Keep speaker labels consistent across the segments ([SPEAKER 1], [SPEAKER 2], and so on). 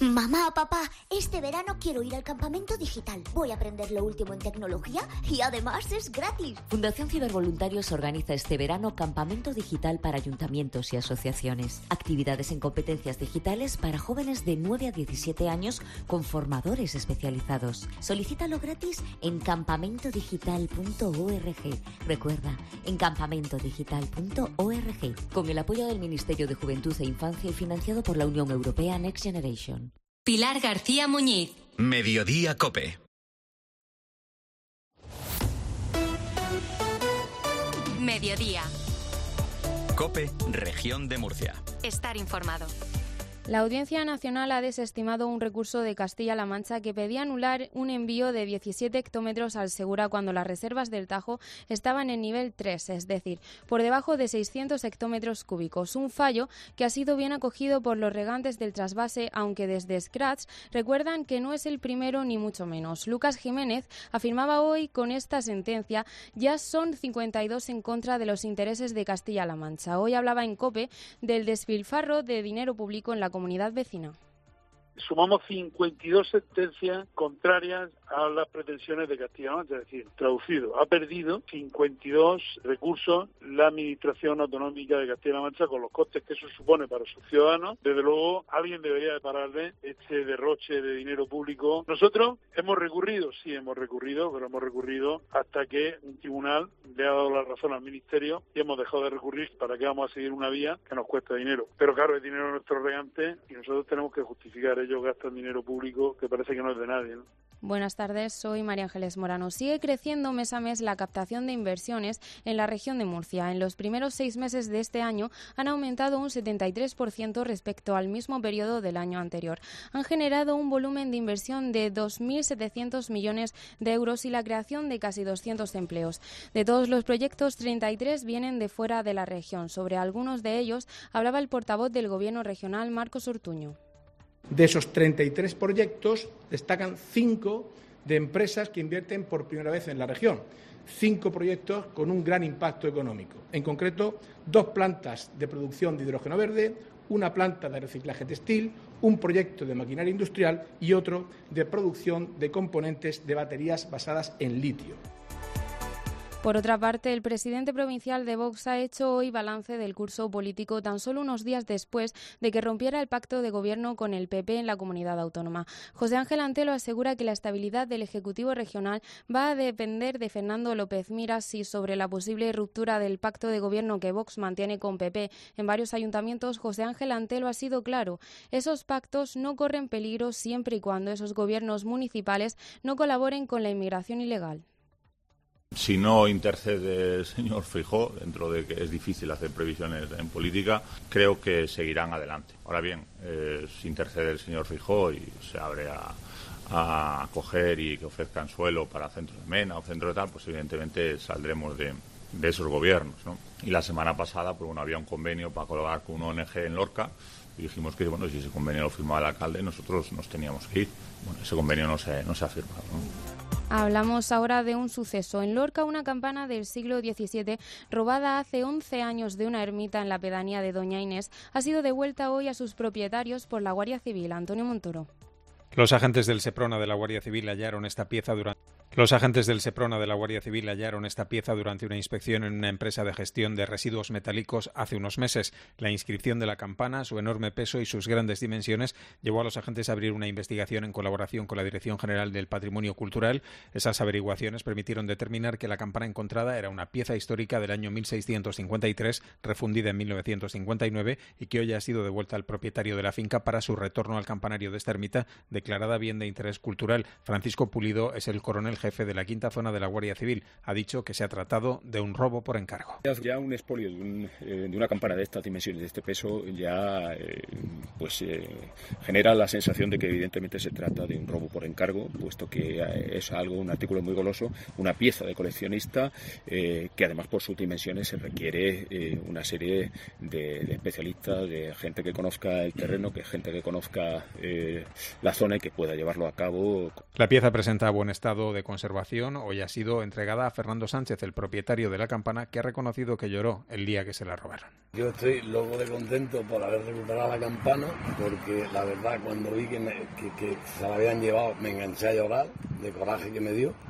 [SPEAKER 1] Mamá, papá, este verano quiero ir al campamento digital. Voy a aprender lo último en tecnología y además es gratis.
[SPEAKER 2] Fundación Cibervoluntarios organiza este verano campamento digital para ayuntamientos y asociaciones. Actividades en competencias digitales para jóvenes de 9 a 17 años con formadores especializados. Solicítalo gratis en campamentodigital.org. Recuerda, en campamentodigital.org. Con el apoyo del Ministerio de Juventud e Infancia y financiado por la Unión Europea Next Generation.
[SPEAKER 3] Pilar García Muñiz.
[SPEAKER 4] Mediodía COPE.
[SPEAKER 3] Mediodía.
[SPEAKER 4] COPE, Región de Murcia.
[SPEAKER 3] Estar informado.
[SPEAKER 5] La Audiencia Nacional ha desestimado un recurso de Castilla-La Mancha que pedía anular un envío de 17 hectómetros al Segura cuando las reservas del Tajo estaban en nivel 3, es decir, por debajo de 600 hectómetros cúbicos. Un fallo que ha sido bien acogido por los regantes del trasvase, aunque desde Scratch recuerdan que no es el primero ni mucho menos. Lucas Jiménez afirmaba hoy con esta sentencia ya son 52 en contra de los intereses de Castilla-La Mancha. Hoy hablaba en COPE del despilfarro de dinero público en la comunidad vecina.
[SPEAKER 6] Sumamos 52 sentencias contrarias a las pretensiones de Castilla-La Mancha, es decir, traducido, ha perdido 52 recursos la Administración Autonómica de Castilla-La Mancha con los costes que eso supone para sus ciudadanos. Desde luego, alguien debería de pararle este derroche de dinero público. Nosotros hemos recurrido, sí hemos recurrido, pero hemos recurrido hasta que un tribunal le ha dado la razón al Ministerio y hemos dejado de recurrir. ¿Para qué vamos a seguir una vía que nos cuesta dinero? Pero claro, es dinero de nuestros regantes y nosotros tenemos que justificar. Ellos gastan dinero público que parece que no es de nadie, ¿no?
[SPEAKER 5] Buenas tardes, soy María Ángeles Morano. Sigue creciendo mes a mes la captación de inversiones en la región de Murcia. En los primeros 6 meses de este año han aumentado un 73% respecto al mismo periodo del año anterior. Han generado un volumen de inversión de 2.700 millones de euros y la creación de casi 200 empleos. De todos los proyectos, 33 vienen de fuera de la región. Sobre algunos de ellos hablaba el portavoz del Gobierno regional, Marcos Ortuño.
[SPEAKER 7] De esos 33 proyectos destacan 5 de empresas que invierten por primera vez en la región. 5 proyectos con un gran impacto económico. En concreto, 2 plantas de producción de hidrógeno verde, una planta de reciclaje textil, un proyecto de maquinaria industrial y otro de producción de componentes de baterías basadas en litio.
[SPEAKER 5] Por otra parte, el presidente provincial de Vox ha hecho hoy balance del curso político tan solo unos días después de que rompiera el pacto de gobierno con el PP en la comunidad autónoma. José Ángel Antelo asegura que la estabilidad del Ejecutivo regional va a depender de Fernando López Miras y sobre la posible ruptura del pacto de gobierno que Vox mantiene con PP en varios ayuntamientos. José Ángel Antelo ha sido claro. Esos pactos no corren peligro siempre y cuando esos gobiernos municipales no colaboren con la inmigración ilegal.
[SPEAKER 8] Si no intercede el señor Feijóo, dentro de que es difícil hacer previsiones en política, creo que seguirán adelante. Ahora bien, si intercede el señor Feijóo y se abre a acoger y que ofrezcan suelo para centros de MENA o centros de tal, pues evidentemente saldremos de esos gobiernos, ¿no? Y la semana pasada, pues bueno, había un convenio para colaborar con una ONG en Lorca y dijimos que bueno, si ese convenio lo firmaba el alcalde, nosotros nos teníamos que ir. Bueno, ese convenio no se ha firmado, ¿no?
[SPEAKER 5] Hablamos ahora de un suceso. En Lorca, una campana del siglo XVII, robada hace 11 años de una ermita en la pedanía de Doña Inés, ha sido devuelta hoy a sus propietarios por la Guardia Civil. Antonio Montoro.
[SPEAKER 9] Los agentes del Seprona de la Guardia Civil hallaron esta pieza durante una inspección en una empresa de gestión de residuos metálicos hace unos meses. La inscripción de la campana, su enorme peso y sus grandes dimensiones llevó a los agentes a abrir una investigación en colaboración con la Dirección General del Patrimonio Cultural. Esas averiguaciones permitieron determinar que la campana encontrada era una pieza histórica del año 1653, refundida en 1959 y que hoy ha sido devuelta al propietario de la finca para su retorno al campanario de esta ermita, declarada bien de interés cultural. Francisco Pulido es el coronel jefe de la quinta zona de la Guardia Civil. Ha dicho que se ha tratado de un robo por encargo.
[SPEAKER 10] Ya un expolio de una campana de estas dimensiones, de este peso, ya genera la sensación de que evidentemente se trata de un robo por encargo, puesto que es un artículo muy goloso, una pieza de coleccionista que además por sus dimensiones se requiere una serie de especialistas, de gente que conozca el terreno, gente que conozca la zona y que pueda llevarlo a cabo.
[SPEAKER 9] La pieza presenta buen estado de conservación hoy ha sido entregada a Fernando Sánchez, el propietario de la campana, que ha reconocido que lloró el día que se la robaron.
[SPEAKER 11] Yo estoy loco de contento por haber recuperado la campana, porque la verdad cuando vi que se la habían llevado me enganché a llorar de coraje que me dio,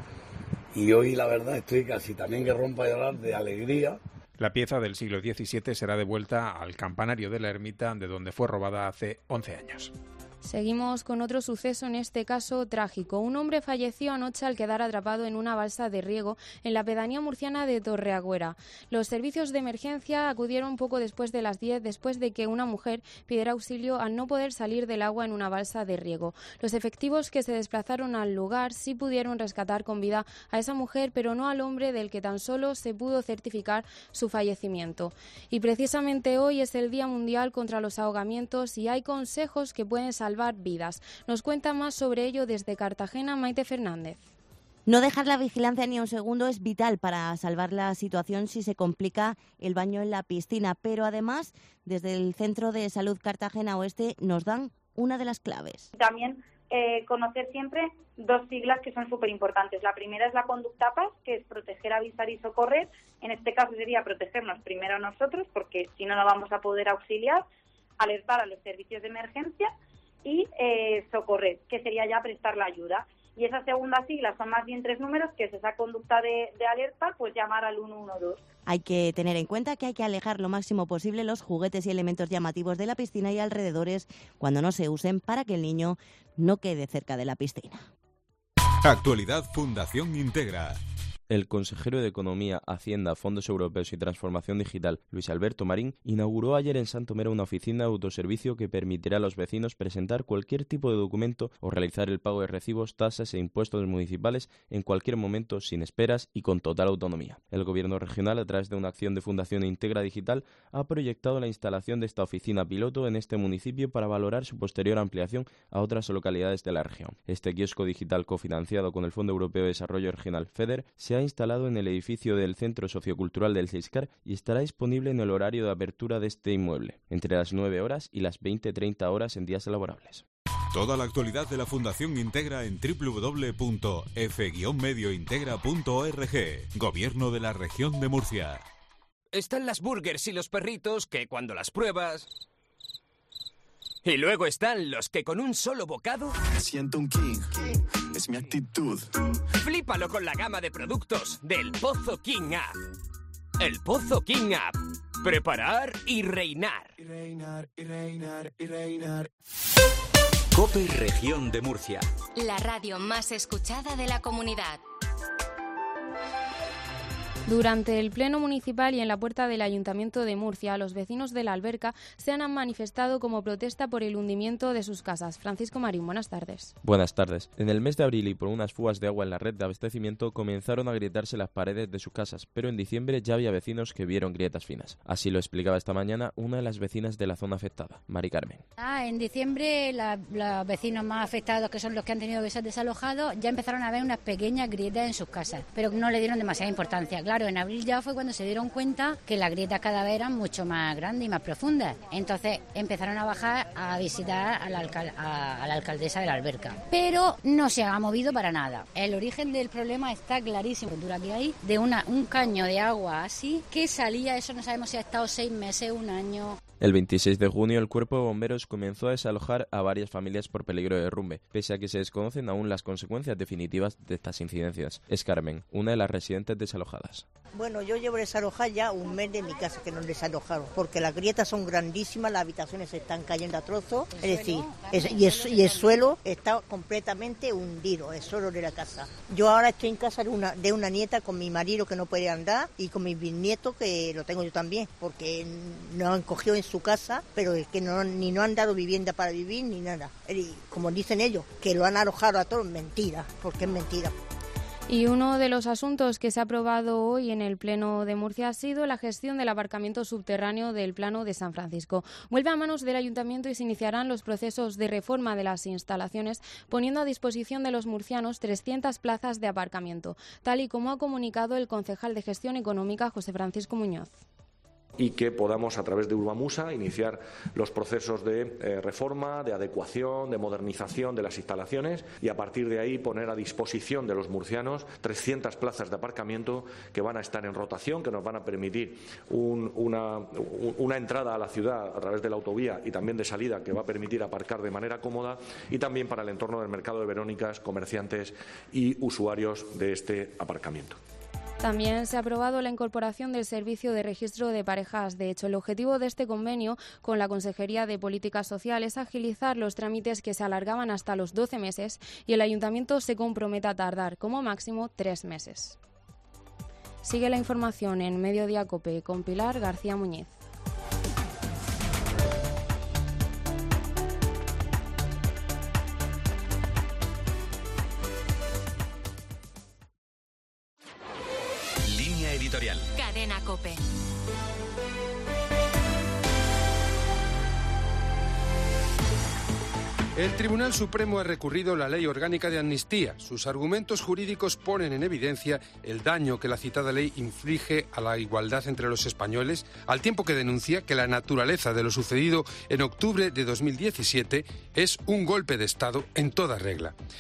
[SPEAKER 11] y hoy la verdad estoy casi también que rompo a llorar de alegría.
[SPEAKER 9] La pieza del siglo XVII será devuelta al campanario de la ermita, de donde fue robada hace 11 años.
[SPEAKER 5] Seguimos con otro suceso, en este caso trágico. Un hombre falleció anoche al quedar atrapado en una balsa de riego en la pedanía murciana de Torreagüera. Los servicios de emergencia acudieron poco después de las 10, después de que una mujer pidiera auxilio al no poder salir del agua en una balsa de riego. Los efectivos que se desplazaron al lugar sí pudieron rescatar con vida a esa mujer, pero no al hombre, del que tan solo se pudo certificar su fallecimiento. Y precisamente hoy es el Día Mundial contra los Ahogamientos y hay consejos que pueden salvar vidas. Nos cuenta más sobre ello desde Cartagena Maite Fernández.
[SPEAKER 12] No dejar la vigilancia ni un segundo es vital para salvar la situación si se complica el baño en la piscina, pero además desde el Centro de Salud Cartagena Oeste nos dan una de las claves.
[SPEAKER 13] También conocer siempre dos siglas que son súper importantes. La primera es la conducta PAS, que es proteger, avisar y socorrer. En este caso sería protegernos primero a nosotros, porque si no, no vamos a poder auxiliar, alertar a los servicios de emergencia y socorrer, que sería ya prestar la ayuda. Y esa segunda sigla son más bien 3 números, que es esa conducta de alerta, pues llamar al 112.
[SPEAKER 12] Hay que tener en cuenta que hay que alejar lo máximo posible los juguetes y elementos llamativos de la piscina y alrededores cuando no se usen, para que el niño no quede cerca de la piscina.
[SPEAKER 14] Actualidad Fundación Integra.
[SPEAKER 15] El consejero de Economía, Hacienda, Fondos Europeos y Transformación Digital, Luis Alberto Marín, inauguró ayer en Santomera una oficina de autoservicio que permitirá a los vecinos presentar cualquier tipo de documento o realizar el pago de recibos, tasas e impuestos municipales en cualquier momento, sin esperas y con total autonomía. El Gobierno regional, a través de una acción de Fundación Integra Digital, ha proyectado la instalación de esta oficina piloto en este municipio para valorar su posterior ampliación a otras localidades de la región. Este kiosco digital cofinanciado con el Fondo Europeo de Desarrollo Regional FEDER se ha instalado en el edificio del Centro Sociocultural del Siscar y estará disponible en el horario de apertura de este inmueble, entre las 9 horas y las 20:30 horas en días laborables.
[SPEAKER 14] Toda la actualidad de la Fundación Integra en www.f-mediointegra.org. Gobierno de la Región de Murcia.
[SPEAKER 16] Están las burgers y los perritos que cuando las pruebas... Y luego están los que con un solo bocado...
[SPEAKER 17] Me siento un king, es mi actitud.
[SPEAKER 16] Flípalo con la gama de productos del Pozo King App. El Pozo King App. Preparar y reinar.
[SPEAKER 17] Y reinar, y reinar, y reinar.
[SPEAKER 4] COPE Región de Murcia.
[SPEAKER 3] La radio más escuchada de la comunidad.
[SPEAKER 5] Durante el Pleno Municipal y en la puerta del Ayuntamiento de Murcia, los vecinos de la Alberca se han manifestado como protesta por el hundimiento de sus casas. Francisco Marín, buenas tardes.
[SPEAKER 15] Buenas tardes. En el mes de abril y por unas fugas de agua en la red de abastecimiento comenzaron a agrietarse las paredes de sus casas, pero en diciembre ya había vecinos que vieron grietas finas. Así lo explicaba esta mañana una de las vecinas de la zona afectada, Mari Carmen.
[SPEAKER 18] En diciembre los vecinos más afectados, que son los que han tenido que ser desalojados, ya empezaron a ver unas pequeñas grietas en sus casas, pero no le dieron demasiada importancia. Claro, en abril ya fue cuando se dieron cuenta que las grietas cada vez eran mucho más grandes y más profundas. Entonces empezaron a bajar a visitar a la alcaldesa de la Alberca. Pero no se ha movido para nada. El origen del problema está clarísimo. La altura que hay de un caño de agua así que salía, eso no sabemos si ha estado 6 meses, 1 año...
[SPEAKER 15] El 26 de junio el Cuerpo de Bomberos comenzó a desalojar a varias familias por peligro de derrumbe, pese a que se desconocen aún las consecuencias definitivas de estas incidencias. Es Carmen, una de las residentes desalojadas.
[SPEAKER 19] Bueno, yo llevo desalojada ya 1 mes de mi casa que nos desalojaron, porque las grietas son grandísimas, las habitaciones se están cayendo a trozos, es decir, y el suelo está completamente hundido, el suelo de la casa. Yo ahora estoy en casa de una nieta con mi marido que no puede andar y con mi bisnieto que lo tengo yo también, porque nos han cogido en su casa, pero es que no han dado vivienda para vivir ni nada. Y como dicen ellos, que lo han alojado a todos, mentira, porque es mentira.
[SPEAKER 5] Y uno de los asuntos que se ha aprobado hoy en el Pleno de Murcia ha sido la gestión del aparcamiento subterráneo del Plano de San Francisco. Vuelve a manos del Ayuntamiento y se iniciarán los procesos de reforma de las instalaciones, poniendo a disposición de los murcianos 300 plazas de aparcamiento, tal y como ha comunicado el concejal de Gestión Económica, José Francisco Muñoz.
[SPEAKER 20] y que podamos, a través de Urbamusa, iniciar los procesos de reforma, de adecuación, de modernización de las instalaciones y a partir de ahí poner a disposición de los murcianos 300 plazas de aparcamiento que van a estar en rotación, que nos van a permitir una entrada a la ciudad a través de la autovía y también de salida que va a permitir aparcar de manera cómoda, y también para el entorno del mercado de Verónicas, comerciantes y usuarios de este aparcamiento.
[SPEAKER 5] También se ha aprobado la incorporación del servicio de registro de parejas. De hecho, el objetivo de este convenio con la Consejería de Políticas Sociales es agilizar los trámites que se alargaban hasta los 12 meses y el Ayuntamiento se compromete a tardar como máximo 3 meses. Sigue la información en Mediodía COPE con Pilar García Muñiz.
[SPEAKER 4] Editorial.
[SPEAKER 3] Cadena COPE.
[SPEAKER 21] El Tribunal Supremo ha recurrido la Ley Orgánica de Amnistía. Sus argumentos jurídicos ponen en evidencia el daño que la citada ley inflige a la igualdad entre los españoles, al tiempo que denuncia que la naturaleza de lo sucedido en octubre de 2017 es un golpe de Estado en toda regla.